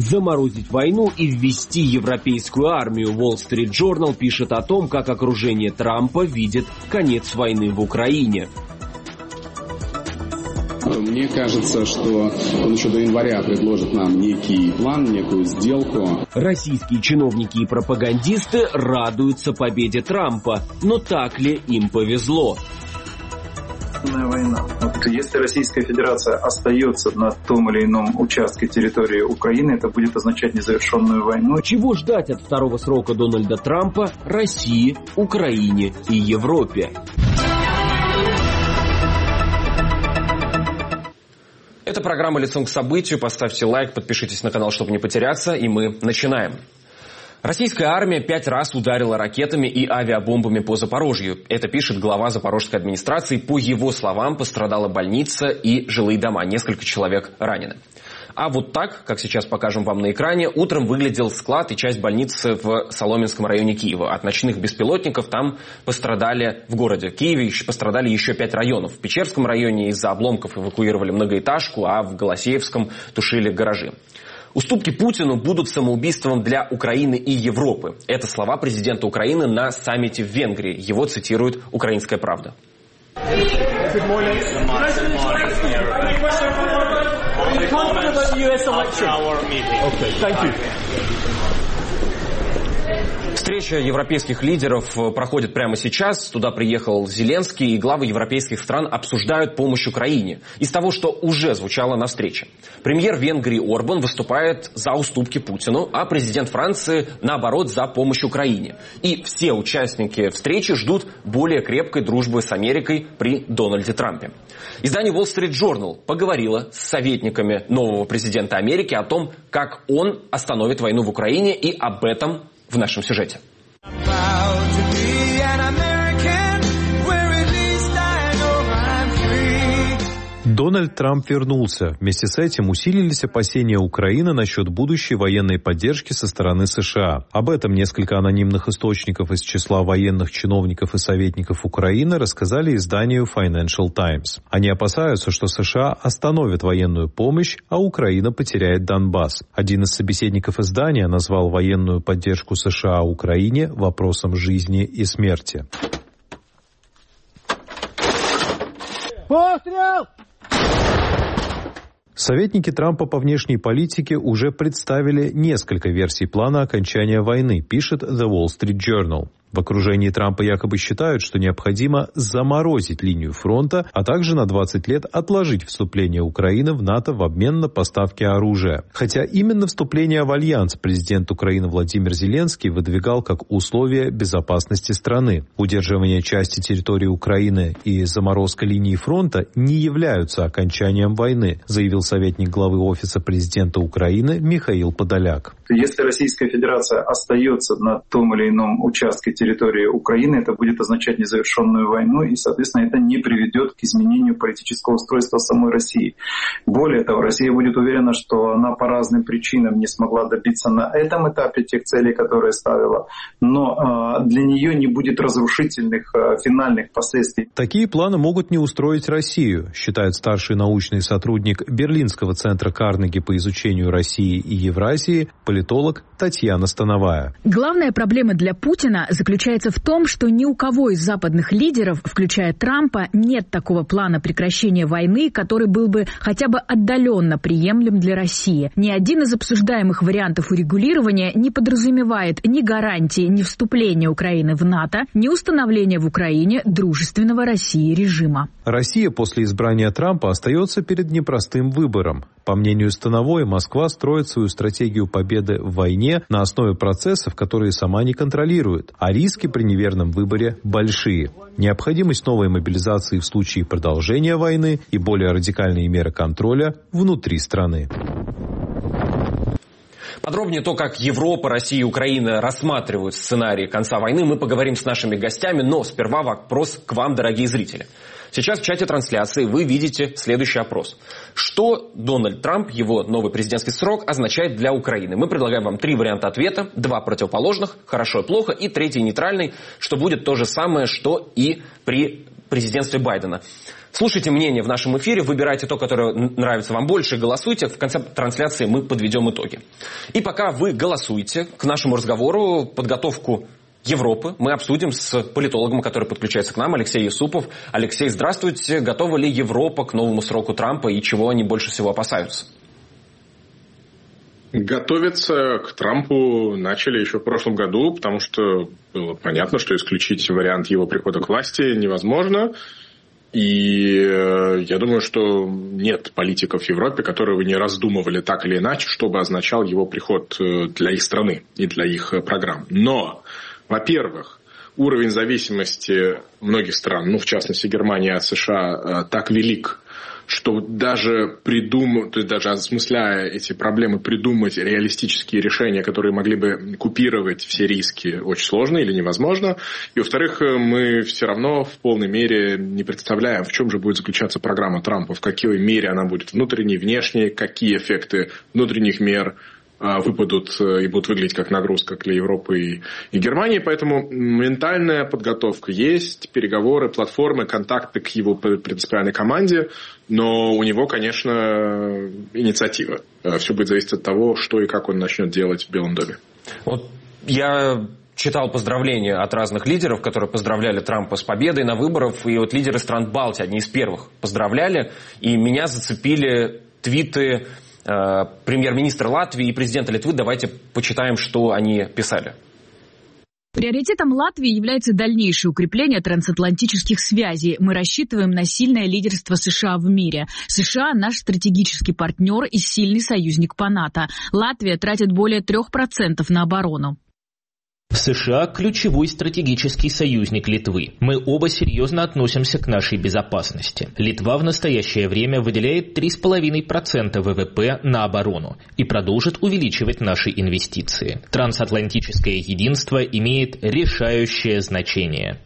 Заморозить войну и ввести европейскую армию. Wall Street Journal пишет о том, как окружение Трампа видит конец войны в Украине. Мне кажется, что он еще до января предложит нам некий план, некую сделку. Российские чиновники и пропагандисты радуются победе Трампа. Но так ли им повезло? Война. Если Российская Федерация остается на том или ином участке территории Украины, это будет означать незавершенную войну. Чего ждать от второго срока Дональда Трампа России, Украине и Европе? Это программа «Лицом к событию». Поставьте лайк, подпишитесь на канал, чтобы не потеряться. И мы начинаем. Российская армия 5 раз ударила ракетами и авиабомбами по Запорожью. Это пишет глава Запорожской администрации. По его словам, пострадала больница и жилые дома. Несколько человек ранены. А вот так, как сейчас покажем вам на экране, утром выглядел склад и часть больницы в Соломенском районе Киева. От ночных беспилотников там пострадали в городе Киеве, пострадали еще 5 районов. В Печерском районе из-за обломков эвакуировали многоэтажку, а в Голосеевском тушили гаражи. Уступки Путину будут самоубийством для Украины и Европы. Это слова президента Украины на саммите в Венгрии. Его цитирует «Украинская правда». Встреча европейских лидеров проходит прямо сейчас. Туда приехал Зеленский, и главы европейских стран обсуждают помощь Украине. Из того, что уже звучало на встрече. Премьер Венгрии Орбан выступает за уступки Путину, а президент Франции, наоборот, за помощь Украине. И все участники встречи ждут более крепкой дружбы с Америкой при Дональде Трампе. Издание Wall Street Journal поговорило с советниками нового президента Америки о том, как он остановит войну в Украине, и об этом в нашем сюжете. Дональд Трамп вернулся. Вместе с этим усилились опасения Украины насчет будущей военной поддержки со стороны США. Об этом несколько анонимных источников из числа военных чиновников и советников Украины рассказали изданию Financial Times. Они опасаются, что США остановят военную помощь, а Украина потеряет Донбасс. Один из собеседников издания назвал военную поддержку США Украине вопросом жизни и смерти. Пострел! Советники Трампа по внешней политике уже представили несколько версий плана окончания войны, пишет The Wall Street Journal. В окружении Трампа якобы считают, что необходимо заморозить линию фронта, а также на 20 лет отложить вступление Украины в НАТО в обмен на поставки оружия. Хотя именно вступление в альянс президент Украины Владимир Зеленский выдвигал как условие безопасности страны. Удерживание части территории Украины и заморозка линии фронта не являются окончанием войны, заявил советник главы Офиса президента Украины Михаил Подоляк. Если Российская Федерация остается на том или ином участке территории Украины, это будет означать незавершенную войну, и, соответственно, это не приведет к изменению политического устройства самой России. Более того, Россия будет уверена, что она по разным причинам не смогла добиться на этом этапе тех целей, которые ставила, но для нее не будет разрушительных финальных последствий. Такие планы могут не устроить Россию, считает старший научный сотрудник Берлинского центра Карнеги по изучению России и Евразии, политолог Татьяна Становая. Главная проблема для Путина заключается в том, что ни у кого из западных лидеров, включая Трампа, нет такого плана прекращения войны, который был бы хотя бы отдаленно приемлем для России. Ни один из обсуждаемых вариантов урегулирования не подразумевает ни гарантии, ни вступления Украины в НАТО, ни установления в Украине дружественного России режима. Россия после избрания Трампа остается перед непростым выбором. По мнению Становой, Москва строит свою стратегию победы в войне на основе процессов, которые сама не контролирует, а риски при неверном выборе большие. Необходимость новой мобилизации в случае продолжения войны и более радикальные меры контроля внутри страны. Подробнее то, как Европа, Россия и Украина рассматривают сценарий конца войны, мы поговорим с нашими гостями, но сперва вопрос к вам, дорогие зрители. Сейчас в чате трансляции вы видите следующий опрос. Что Дональд Трамп, его новый президентский срок, означает для Украины? Мы предлагаем вам 3 варианта ответа, 2 противоположных, хорошо и плохо, и 3 нейтральный, что будет то же самое, что и при президентстве Байдена. Слушайте мнение в нашем эфире, выбирайте то, которое нравится вам больше, голосуйте. В конце трансляции мы подведем итоги. И пока вы голосуете, к нашему разговору подготовку Европы мы обсудим с политологом, который подключается к нам, Алексей Юсупов. Алексей, здравствуйте. Готова ли Европа к новому сроку Трампа и чего они больше всего опасаются? Готовиться к Трампу начали еще в прошлом году, потому что было понятно, что исключить вариант его прихода к власти невозможно. И я думаю, что нет политиков в Европе, которые бы не раздумывали так или иначе, чтобы означал его приход для их страны и для их программ. Но, во-первых, уровень зависимости многих стран, в частности Германии от США, так велик, что даже осмысляя эти проблемы, придумать реалистические решения, которые могли бы купировать все риски, очень сложно или невозможно. И, во-вторых, мы все равно в полной мере не представляем, в чем же будет заключаться программа Трампа, в какой мере она будет внутренней, внешней, какие эффекты внутренних мер выпадут и будут выглядеть как нагрузка для Европы и Германии. Поэтому ментальная подготовка есть, переговоры, платформы, контакты к его принципиальной команде, но у него, конечно, инициатива. Все будет зависеть от того, что и как он начнет делать в Белом доме. Вот я читал поздравления от разных лидеров, которые поздравляли Трампа с победой на выборах, и вот лидеры стран Балтии, одни из первых, поздравляли, и меня зацепили твиты премьер-министра Латвии и президента Литвы. Давайте почитаем, что они писали. Приоритетом Латвии является дальнейшее укрепление трансатлантических связей. Мы рассчитываем на сильное лидерство США в мире. США – наш стратегический партнер и сильный союзник по НАТО. Латвия тратит более 3% на оборону. США – ключевой стратегический союзник Литвы. Мы оба серьезно относимся к нашей безопасности. Литва в настоящее время выделяет 3,5% ВВП на оборону и продолжит увеличивать наши инвестиции. Трансатлантическое единство имеет решающее значение.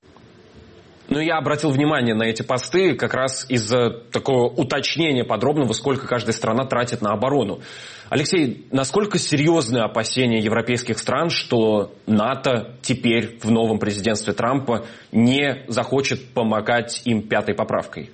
Я обратил внимание на эти посты как раз из-за такого уточнения подробного, сколько каждая страна тратит на оборону. Алексей, насколько серьезны опасения европейских стран, что НАТО теперь в новом президентстве Трампа не захочет помогать им пятой поправкой?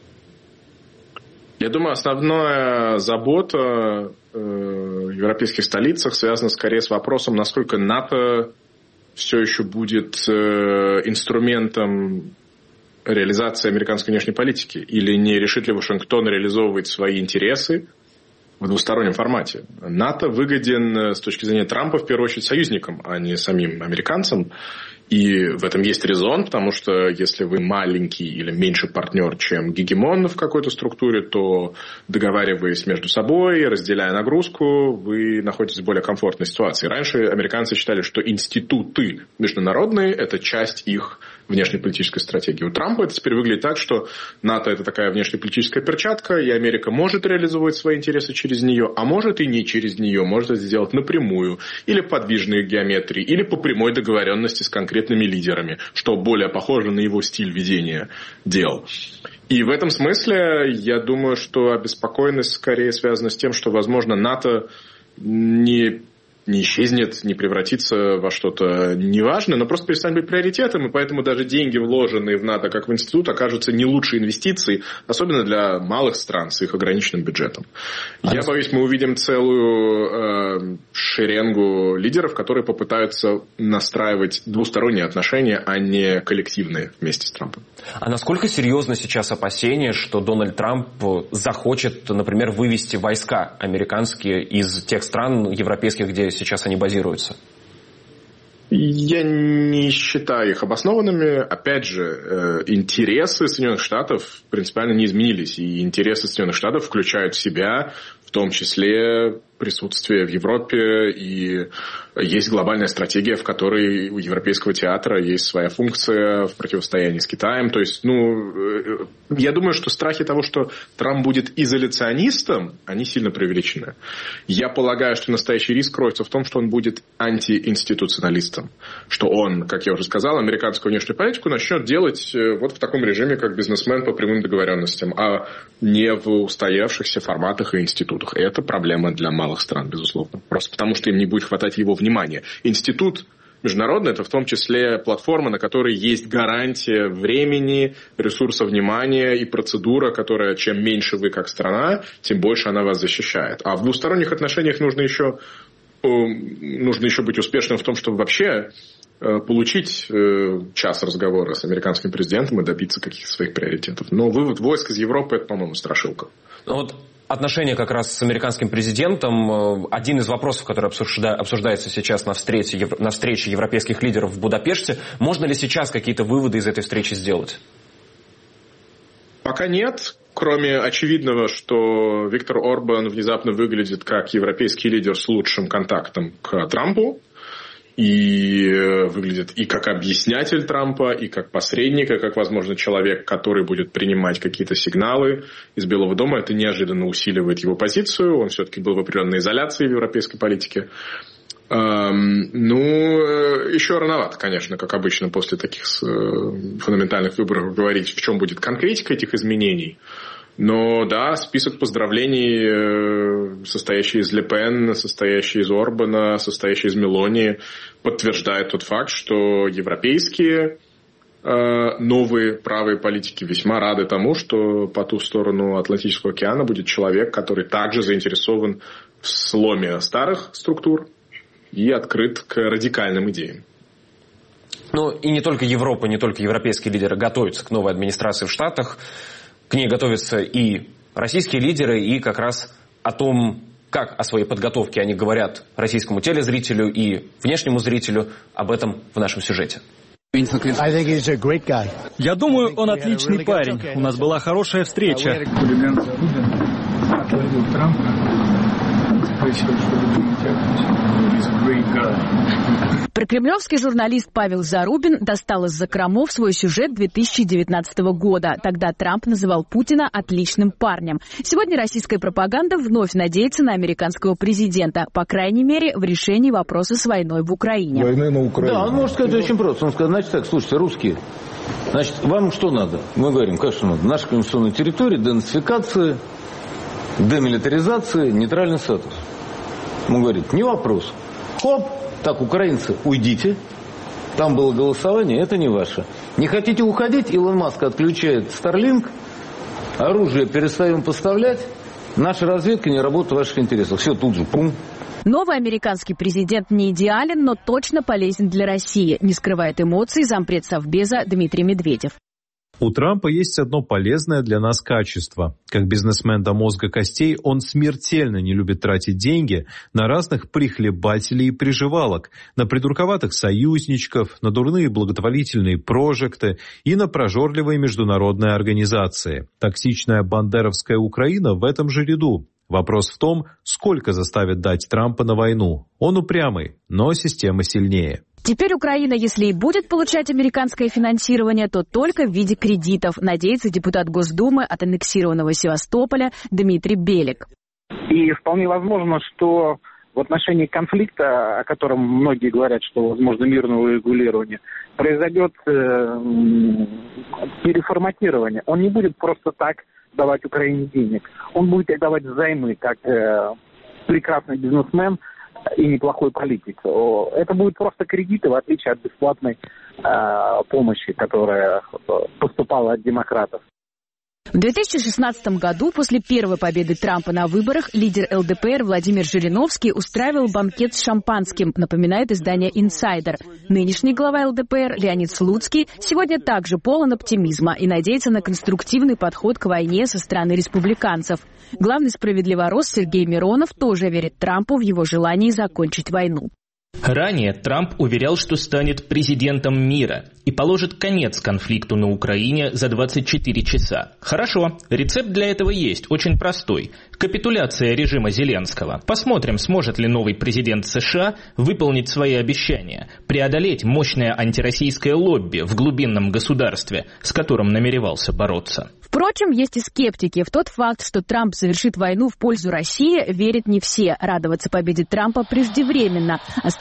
Я думаю, основная забота в европейских столицах связана скорее с вопросом, насколько НАТО все еще будет инструментом реализации американской внешней политики, или не решит ли Вашингтон реализовывать свои интересы в двустороннем формате. НАТО выгоден с точки зрения Трампа в первую очередь союзникам, а не самим американцам. И в этом есть резон, потому что если вы маленький или меньше партнер, чем гегемон в какой-то структуре, то, договариваясь между собой, разделяя нагрузку, вы находитесь в более комфортной ситуации. Раньше американцы считали, что институты международные – это часть их внешнеполитической стратегии. У Трампа это теперь выглядит так, что НАТО – это такая внешнеполитическая перчатка, и Америка может реализовывать свои интересы через нее, а может и не через нее, может это сделать напрямую, или в подвижной геометрии, или по прямой договоренности с конкретными лидерами, что более похоже на его стиль ведения дел. И в этом смысле я думаю, что обеспокоенность скорее связана с тем, что, возможно, НАТО не исчезнет, не превратится во что-то неважное, но просто перестанет быть приоритетом, и поэтому даже деньги, вложенные в НАТО как в институт, окажутся не лучшей инвестицией, особенно для малых стран с их ограниченным бюджетом. Я боюсь, мы увидим целую шеренгу лидеров, которые попытаются настраивать двусторонние отношения, а не коллективные вместе с Трампом. А насколько серьезно сейчас опасение, что Дональд Трамп захочет, например, вывести войска американские из тех стран европейских, где сейчас они базируются? Я не считаю их обоснованными. Опять же, интересы Соединенных Штатов принципиально не изменились. И интересы Соединенных Штатов включают в себя в том числе присутствие в Европе, и есть глобальная стратегия, в которой у Европейского театра есть своя функция в противостоянии с Китаем. То есть, я думаю, что страхи того, что Трамп будет изоляционистом, они сильно преувеличены. Я полагаю, что настоящий риск кроется в том, что он будет антиинституционалистом. Что он, как я уже сказал, американскую внешнюю политику начнет делать вот в таком режиме, как бизнесмен по прямым договоренностям, а не в устоявшихся форматах и институтах. И это проблема для малых стран, безусловно. Просто потому, что им не будет хватать его внимания. Институт международная, это в том числе платформа, на которой есть гарантия времени, ресурса внимания и процедура, которая чем меньше вы как страна, тем больше она вас защищает. А в двусторонних отношениях нужно еще быть успешным в том, чтобы вообще получить час разговора с американским президентом и добиться каких-то своих приоритетов. Но вывод войск из Европы – это, по-моему, страшилка. Вот отношения как раз с американским президентом. Один из вопросов, который обсуждается сейчас на встрече европейских лидеров в Будапеште. Можно ли сейчас какие-то выводы из этой встречи сделать? Пока нет. Кроме очевидного, что Виктор Орбан внезапно выглядит как европейский лидер с лучшим контактом к Трампу. И выглядит и как объяснятель Трампа, и как посредник, и как, возможно, человек, который будет принимать какие-то сигналы из Белого дома. Это неожиданно усиливает его позицию. Он все-таки был в определенной изоляции в европейской политике. Еще рановато, конечно, как обычно, после таких фундаментальных выборов говорить, в чем будет конкретика этих изменений. Но да, список поздравлений, состоящий из Ле Пен, состоящий из Орбана, состоящий из Мелони, подтверждает тот факт, что европейские новые правые политики весьма рады тому, что по ту сторону Атлантического океана будет человек, который также заинтересован в сломе старых структур и открыт к радикальным идеям. Ну и не только Европа, не только европейские лидеры готовятся к новой администрации в Штатах. К ней готовятся и российские лидеры, и как раз о том, как о своей подготовке они говорят российскому телезрителю и внешнему зрителю, об этом в нашем сюжете. Я думаю, он отличный парень. У нас была хорошая встреча. Хулиган Зарубин отловил Трампа. Спросил, что вы думаете о Путине. Прокремлевский журналист Павел Зарубин достал из закромов свой сюжет 2019 года. Тогда Трамп называл Путина отличным парнем. Сегодня российская пропаганда вновь надеется на американского президента. По крайней мере, в решении вопроса с войной в Украине. Войны на Украине. Да, он может сказать очень просто. Он скажет, значит так, слушайте, русские, значит, вам что надо? Мы говорим, как что надо? Наша конституционная территория, денацификация, демилитаризация, нейтральный статус. Он говорит, не вопрос. Хоп, так, украинцы, уйдите. Там было голосование, это не ваше. Не хотите уходить? Илон Маск отключает Starlink, оружие перестаем поставлять, наша разведка не работает в ваших интересах. Все, тут же, пум. Новый американский президент не идеален, но точно полезен для России, не скрывает эмоций зампред Совбеза Дмитрий Медведев. У Трампа есть одно полезное для нас качество. Как бизнесмен до мозга костей, он смертельно не любит тратить деньги на разных прихлебателей и приживалок, на придурковатых союзничков, на дурные благотворительные прожекты и на прожорливые международные организации. Токсичная бандеровская Украина в этом же ряду. Вопрос в том, сколько заставит дать Трампа на войну. Он упрямый, но система сильнее. Теперь Украина, если и будет получать американское финансирование, то только в виде кредитов, надеется депутат Госдумы от аннексированного Севастополя Дмитрий Белик. И вполне возможно, что в отношении конфликта, о котором многие говорят, что возможно мирное урегулирование, произойдет переформатирование. Он не будет просто так давать Украине денег. Он будет давать взаймы, как прекрасный бизнесмен и неплохой политик. Это будут просто кредиты, в отличие от бесплатной помощи, которая поступала от демократов. В 2016 году, после первой победы Трампа на выборах, лидер ЛДПР Владимир Жириновский устраивал банкет с шампанским, напоминает издание «Инсайдер». Нынешний глава ЛДПР Леонид Слуцкий сегодня также полон оптимизма и надеется на конструктивный подход к войне со стороны республиканцев. Главный справедливорос Сергей Миронов тоже верит Трампу в его желании закончить войну. Ранее Трамп уверял, что станет президентом мира и положит конец конфликту на Украине за 24 часа. Хорошо, рецепт для этого есть, очень простой. Капитуляция режима Зеленского. Посмотрим, сможет ли новый президент США выполнить свои обещания, преодолеть мощное антироссийское лобби в глубинном государстве, с которым намеревался бороться. Впрочем, есть и скептики. В тот факт, что Трамп завершит войну в пользу России, верят не все. Радоваться победе Трампа преждевременно.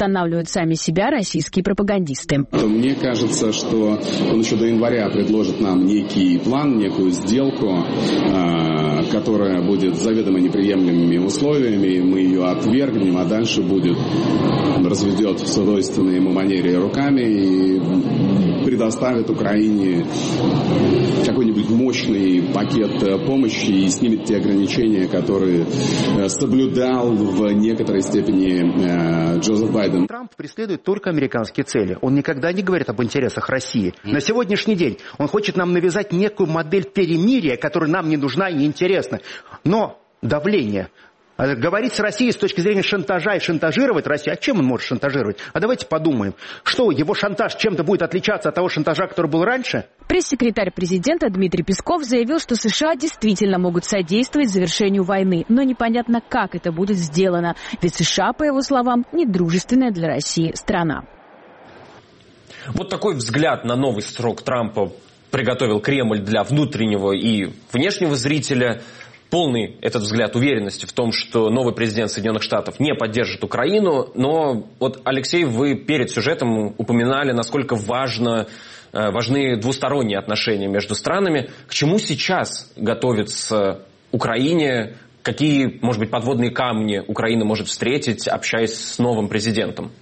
устанавливают сами себя российские пропагандисты. Мне кажется, что он еще до января предложит нам некий план, некую сделку, которая будет заведомо неприемлемыми условиями, мы ее отвергнем, а дальше разведет в свойственной ему манере руками и предоставит Украине какой-нибудь мощный пакет помощи и снимет те ограничения, которые соблюдал в некоторой степени Джозеф Байден. Трамп преследует только американские цели. Он никогда не говорит об интересах России. На сегодняшний день он хочет нам навязать некую модель перемирия, которая нам не нужна и не интересна. Но давление. Говорить с Россией с точки зрения шантажа и шантажировать Россию. А чем он может шантажировать? А давайте подумаем. Что, его шантаж чем-то будет отличаться от того шантажа, который был раньше? Пресс-секретарь президента Дмитрий Песков заявил, что США действительно могут содействовать завершению войны. Но непонятно, как это будет сделано. Ведь США, по его словам, недружественная для России страна. Вот такой взгляд на новый срок Трампа приготовил Кремль для внутреннего и внешнего зрителя. Полный этот взгляд уверенности в том, что новый президент Соединенных Штатов не поддержит Украину. Но вот, Алексей, вы перед сюжетом упоминали, насколько важны двусторонние отношения между странами. К чему сейчас готовится Украине? Какие, может быть, подводные камни Украина может встретить, общаясь с новым президентом?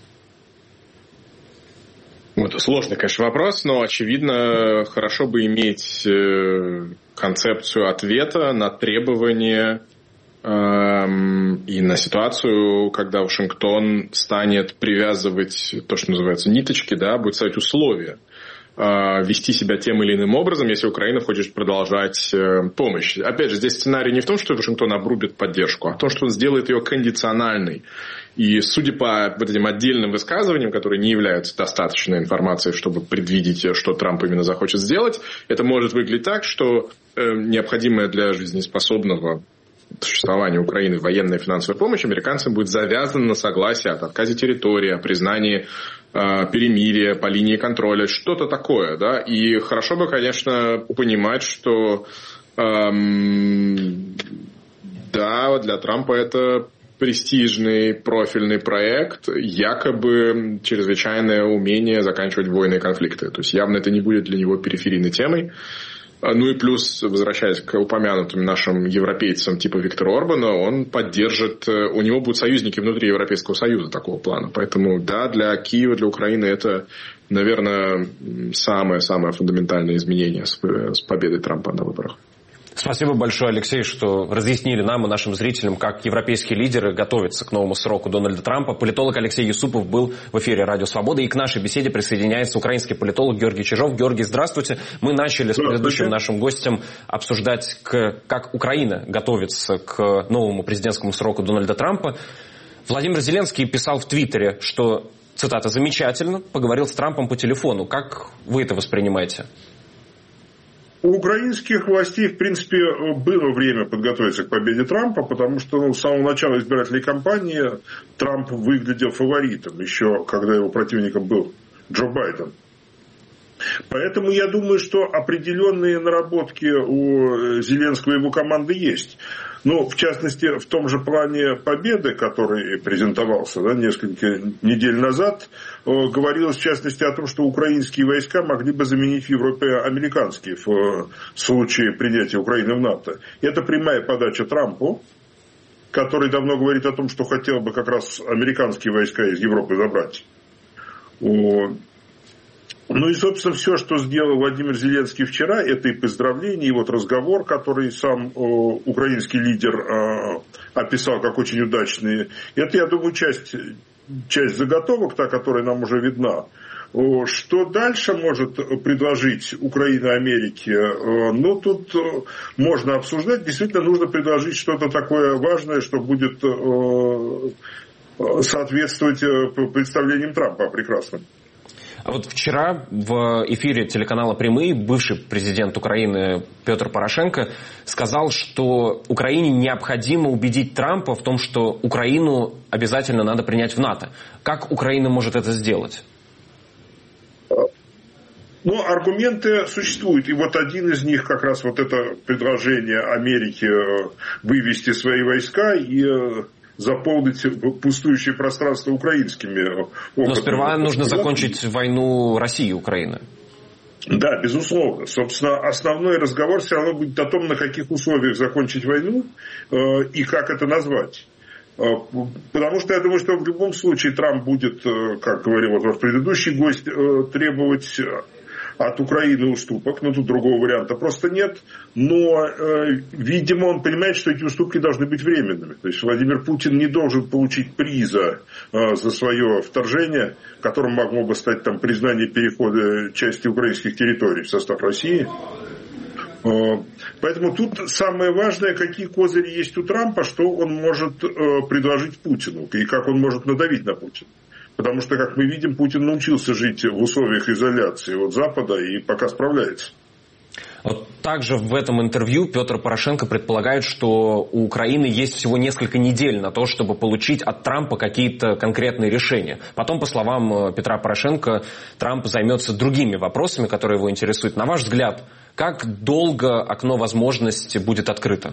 Это сложный, конечно, вопрос, но, очевидно, хорошо бы иметь концепцию ответа на требования и на ситуацию, когда Вашингтон станет привязывать то, что называется ниточки, да, будет ставить условия, вести себя тем или иным образом, если Украина хочет продолжать помощь. Опять же, здесь сценарий не в том, что Вашингтон обрубит поддержку, а в том, что он сделает ее кондициональной. И судя по вот этим отдельным высказываниям, которые не являются достаточной информацией, чтобы предвидеть, что Трамп именно захочет сделать, это может выглядеть так, что необходимая для жизнеспособного существования Украины военная и финансовая помощь американцам будет завязана на согласие от отказе территории, о признании перемирия по линии контроля, что-то такое, да, и хорошо бы, конечно, понимать, что да, для Трампа это престижный профильный проект, якобы чрезвычайное умение заканчивать войны и конфликты. То есть явно это не будет для него периферийной темой. Ну и плюс, возвращаясь к упомянутым нашим европейцам типа Виктора Орбана, он поддержит, у него будут союзники внутри Европейского Союза такого плана. Поэтому да, для Киева, для Украины это, наверное, самое фундаментальное изменение с победой Трампа на выборах. Спасибо большое, Алексей, что разъяснили нам и нашим зрителям, как европейские лидеры готовятся к новому сроку Дональда Трампа. Политолог Алексей Юсупов был в эфире «Радио Свобода». И к нашей беседе присоединяется украинский политолог Георгий Чижов. Георгий, здравствуйте. Мы начали с предыдущим нашим гостем обсуждать, как Украина готовится к новому президентскому сроку Дональда Трампа. Владимир Зеленский писал в Твиттере, что, цитата, «замечательно, поговорил с Трампом по телефону». Как вы это воспринимаете? У украинских властей, в принципе, было время подготовиться к победе Трампа, потому что с самого начала избирательной кампании Трамп выглядел фаворитом, еще когда его противником был Джо Байден. Поэтому я думаю, что определенные наработки у Зеленского и его команды есть. Но, в частности, в том же плане победы, который презентовался несколько недель назад, говорилось, в частности, о том, что украинские войска могли бы заменить в Европе американские в случае принятия Украины в НАТО. И это прямая подача Трампу, который давно говорит о том, что хотел бы как раз американские войска из Европы забрать. Ну и, собственно, все, что сделал Владимир Зеленский вчера, это и поздравления, и вот разговор, который сам украинский лидер описал как очень удачный. Это, я думаю, часть заготовок, та, которая нам уже видна. Что дальше может предложить Украина Америке? Ну, тут можно обсуждать. Действительно, нужно предложить что-то такое важное, что будет соответствовать представлениям Трампа прекрасно. А вот вчера в эфире телеканала «Прямые» бывший президент Украины Петр Порошенко сказал, что Украине необходимо убедить Трампа в том, что Украину обязательно надо принять в НАТО. Как Украина может это сделать? Ну, аргументы существуют. И вот один из них как раз вот это предложение Америке вывести свои войска и заполнить пустующее пространство украинскими опытами. Но сперва нужно закончить войну России и Украины. Да, безусловно. Собственно, основной разговор все равно будет о том, на каких условиях закончить войну и как это назвать. Потому что я думаю, что в любом случае Трамп будет, как говорил вот предыдущий гость, требовать от Украины уступок, но тут другого варианта просто нет. Но, видимо, он понимает, что эти уступки должны быть временными. То есть Владимир Путин не должен получить приза за свое вторжение, которым могло бы стать там признание перехода части украинских территорий в состав России. Поэтому тут самое важное, какие козыри есть у Трампа, что он может предложить Путину и как он может надавить на Путина. Потому что, как мы видим, Путин научился жить в условиях изоляции от Запада и пока справляется. Вот также в этом интервью Петр Порошенко предполагает, что у Украины есть всего несколько недель на то, чтобы получить от Трампа какие-то конкретные решения. Потом, по словам Петра Порошенко, Трамп займется другими вопросами, которые его интересуют. На ваш взгляд, как долго окно возможности будет открыто?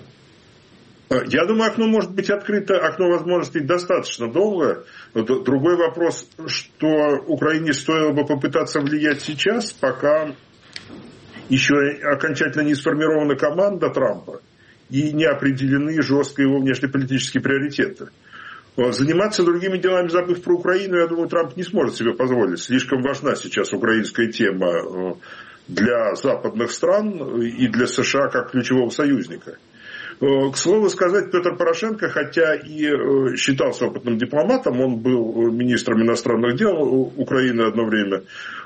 Я думаю, окно может быть открыто, окно возможностей достаточно долго. Другой вопрос, что Украине стоило бы попытаться влиять сейчас, пока еще окончательно не сформирована команда Трампа и не определены жестко его внешнеполитические приоритеты. Заниматься другими делами, забыв про Украину, я думаю, Трамп не сможет себе позволить. Слишком важна сейчас украинская тема для западных стран и для США как ключевого союзника. К слову сказать, Петр Порошенко, хотя и считался опытным дипломатом, он был министром иностранных дел Украины одно время,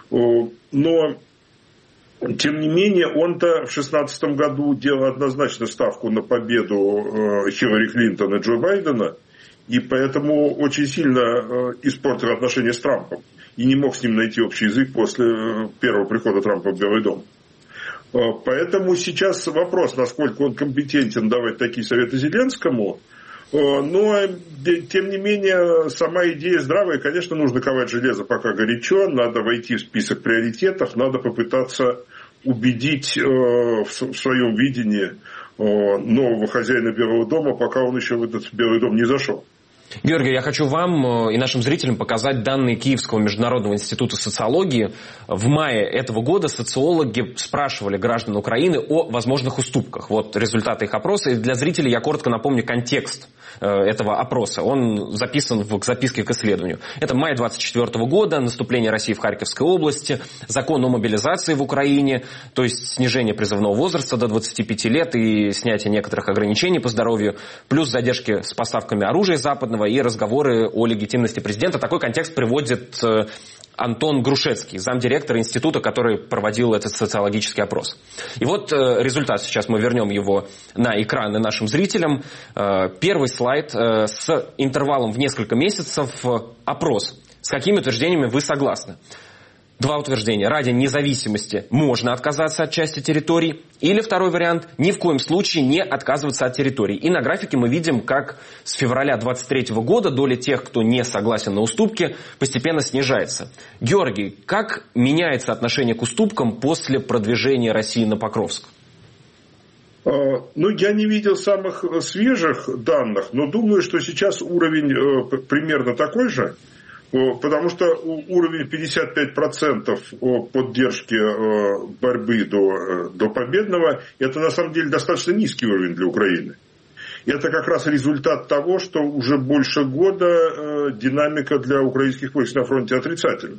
но тем не менее он-то в 2016 году делал однозначно ставку на победу Хиллари Клинтон и Джо Байдена, и поэтому очень сильно испортил отношения с Трампом и не мог с ним найти общий язык после первого прихода Трампа в Белый дом. Поэтому сейчас вопрос, насколько он компетентен давать такие советы Зеленскому. Но, тем не менее, сама идея здравая. Конечно, нужно ковать железо, пока горячо. Надо войти в список приоритетов. Надо попытаться убедить в своем видении нового хозяина Белого дома, пока он еще в этот Белый дом не зашел. Георгий, я хочу вам и нашим зрителям показать данные Киевского международного института социологии. В мае этого года социологи спрашивали граждан Украины о возможных уступках. Вот результаты их опроса. И для зрителей я коротко напомню контекст этого опроса. Он записан в записке к исследованию. Это май 2024 года, наступление России в Харьковской области, закон о мобилизации в Украине, то есть снижение призывного возраста до 25 лет и снятие некоторых ограничений по здоровью, плюс задержки с поставками оружия западного и разговоры о легитимности президента. Такой контекст приводит Антон Грушецкий, замдиректора института, который проводил этот социологический опрос. И вот результат. Сейчас мы вернем его на экраны нашим зрителям. Первый слайд с интервалом в несколько месяцев. Опрос. С какими утверждениями вы согласны? Два утверждения. Ради независимости можно отказаться от части территорий. Или второй вариант. Ни в коем случае не отказываться от территорий. И на графике мы видим, как с февраля 2023 года доля тех, кто не согласен на уступки, постепенно снижается. Георгий, как меняется отношение к уступкам после продвижения России на Покровск? Ну, я не видел самых свежих данных, но думаю, что сейчас уровень примерно такой же. Потому что уровень 55% поддержки борьбы до победного, это на самом деле достаточно низкий уровень для Украины. Это как раз результат того, что уже больше года динамика для украинских войск на фронте отрицательная.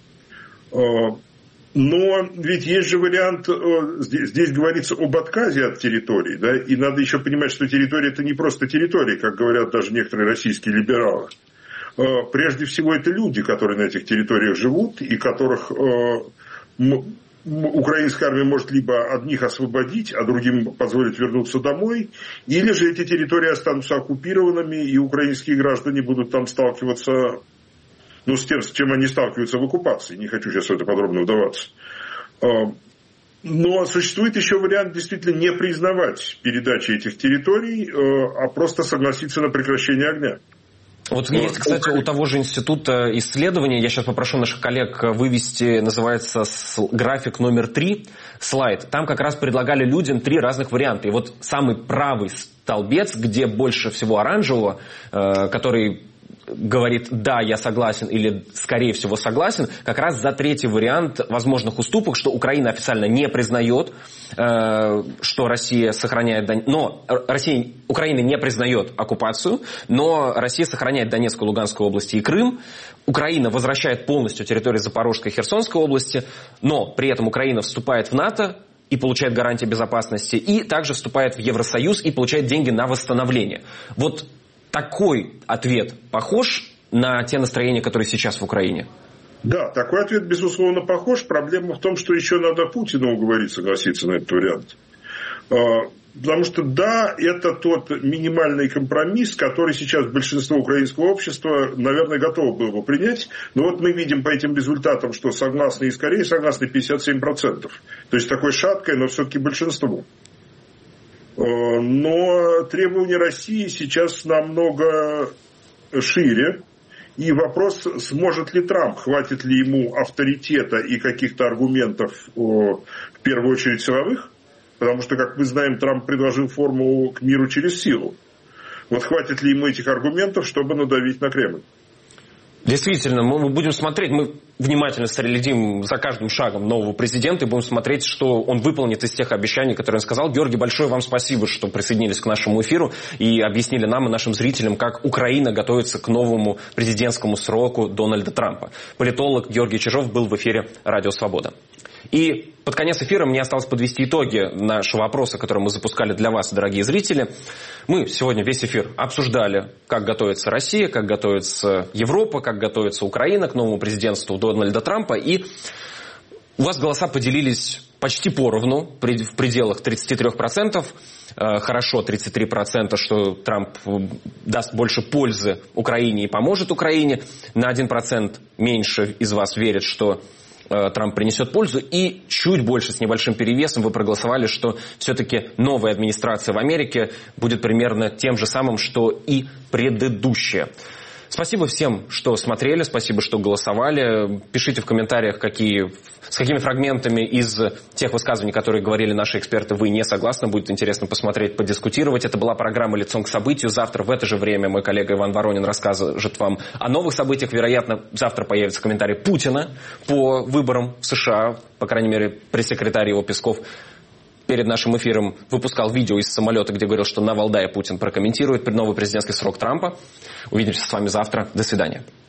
Но ведь есть же вариант, здесь говорится об отказе от территории, да, и надо еще понимать, что территория это не просто территория, как говорят даже некоторые российские либералы. Прежде всего, это люди, которые на этих территориях живут, и которых украинская армия может либо одних освободить, а другим позволить вернуться домой, или же эти территории останутся оккупированными, и украинские граждане будут там сталкиваться, с тем, с чем они сталкиваются в оккупации. Не хочу сейчас в это подробно вдаваться. Но существует еще вариант действительно не признавать передачи этих территорий, а просто согласиться на прекращение огня. Вот есть, кстати, у того же института исследований, я сейчас попрошу наших коллег вывести, называется график номер 3, слайд. Там как раз предлагали людям 3 разных варианта. И вот самый правый столбец, где больше всего оранжевого, который говорит «да, я согласен» или «скорее всего согласен», как раз за 3-й вариант возможных уступок, что Украина официально не признает, что Россия сохраняет... Украина не признает оккупацию, но Россия сохраняет Донецкую, Луганскую области и Крым. Украина возвращает полностью территорию Запорожской и Херсонской области, но при этом Украина вступает в НАТО и получает гарантии безопасности, и также вступает в Евросоюз и получает деньги на восстановление. Вот такой ответ похож на те настроения, которые сейчас в Украине? Да, такой ответ, безусловно, похож. Проблема в том, что еще надо Путину уговорить согласиться на этот вариант. Потому что, да, это тот минимальный компромисс, который сейчас большинство украинского общества, наверное, готово было бы принять. Но вот мы видим по этим результатам, что согласны и скорее согласны 57%. То есть такое шаткое, но все-таки большинство. Но требования России сейчас намного шире. И вопрос, сможет ли Трамп, хватит ли ему авторитета и каких-то аргументов, в первую очередь силовых. Потому что, как мы знаем, Трамп предложил формулу к миру через силу. Вот хватит ли ему этих аргументов, чтобы надавить на Кремль? Действительно, мы будем смотреть, мы внимательно следим за каждым шагом нового президента и будем смотреть, что он выполнит из тех обещаний, которые он сказал. Георгий, большое вам спасибо, что присоединились к нашему эфиру и объяснили нам и нашим зрителям, как Украина готовится к новому президентскому сроку Дональда Трампа. Политолог Георгий Чижов был в эфире «Радио Свобода». И под конец эфира мне осталось подвести итоги нашего опроса, который мы запускали для вас, дорогие зрители. Мы сегодня весь эфир обсуждали, как готовится Россия, как готовится Европа, как готовится Украина к новому президентству Дональда Трампа. И у вас голоса поделились почти поровну, в пределах 33%. Хорошо, 33%, что Трамп даст больше пользы Украине и поможет Украине. На 1% меньше из вас верит, что Трамп принесет пользу, и чуть больше, с небольшим перевесом, вы проголосовали, что все-таки новая администрация в Америке будет примерно тем же самым, что и предыдущая. Спасибо всем, что смотрели, спасибо, что голосовали. Пишите в комментариях, с какими фрагментами из тех высказываний, которые говорили наши эксперты, вы не согласны. Будет интересно посмотреть, подискутировать. Это была программа «Лицом к событию». Завтра в это же время мой коллега Иван Воронин расскажет вам о новых событиях. Вероятно, завтра появится комментарий Путина по выборам в США. По крайней мере, пресс-секретарь его Песков перед нашим эфиром выпускал видео из самолета, где говорил, что на Валдае Путин прокомментирует новый президентский срок Трампа. Увидимся с вами завтра. До свидания.